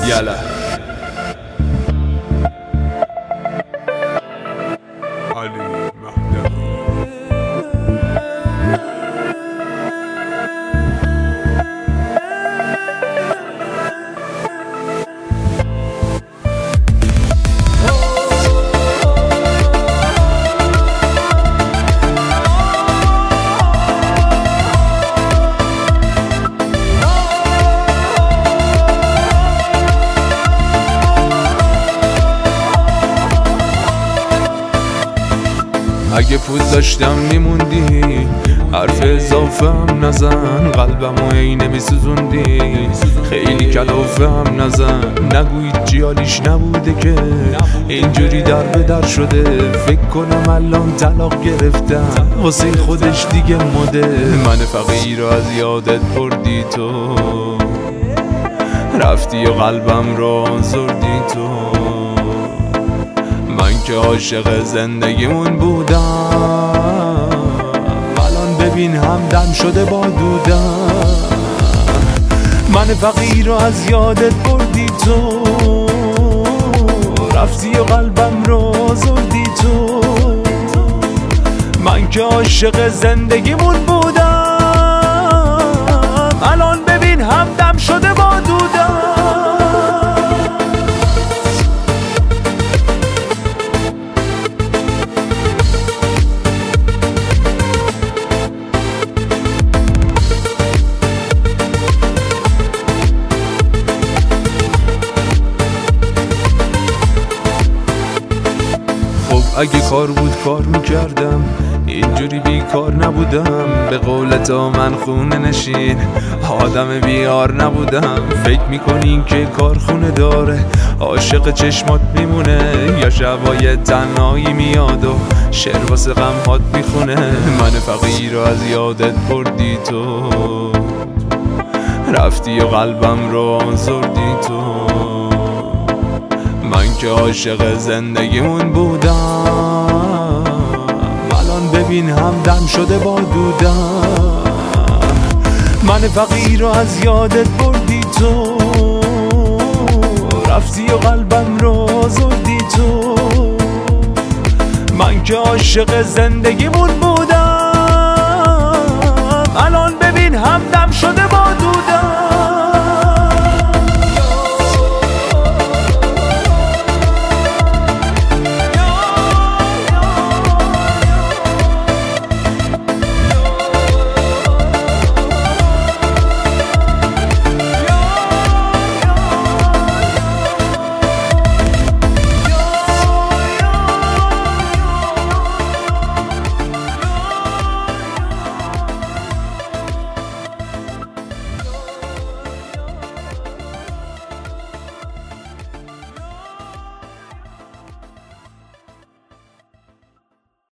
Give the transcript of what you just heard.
یلا علی مهدوی اگه پول داشتم میموندی حرف اضافه هم نزن قلبمو عینه میسوزوندی خیلی کلافه هم نزن نگویی جیالیش نبوده که اینجوری در به در شده فکر کنم الان طلاق گرفتم واسه خودش دیگه مده من فقیر رو از یادت بردی تو رفتی و قلبم رو آزردی تو من که عاشق زندگیمون بودم الان ببین همدم شده با دودم من فقیر رو از یادت بردی تو رفتی و قلبم رو آزردی تو من که عاشق زندگیمون بودم الان ببین همدم شده با دودم اگه کار بود کار میکردم اینجوری بیکار نبودم به قولتا من خونه نشین آدم بیار نبودم فکر میکنین که کارخونه داره عاشق چشمات میمونه یا شبای تنهایی میاد و شعر واسه غمهات میخونه من فقیر رو از یادت بردی تو رفتی و قلبم رو آزردی تو من که عاشق زندگیمون بودم الان ببین همدم شده با دودم من فقیر رو از یادت بردی تو رفتی و قلبم رو آزردی تو من که عاشق زندگیمون بودم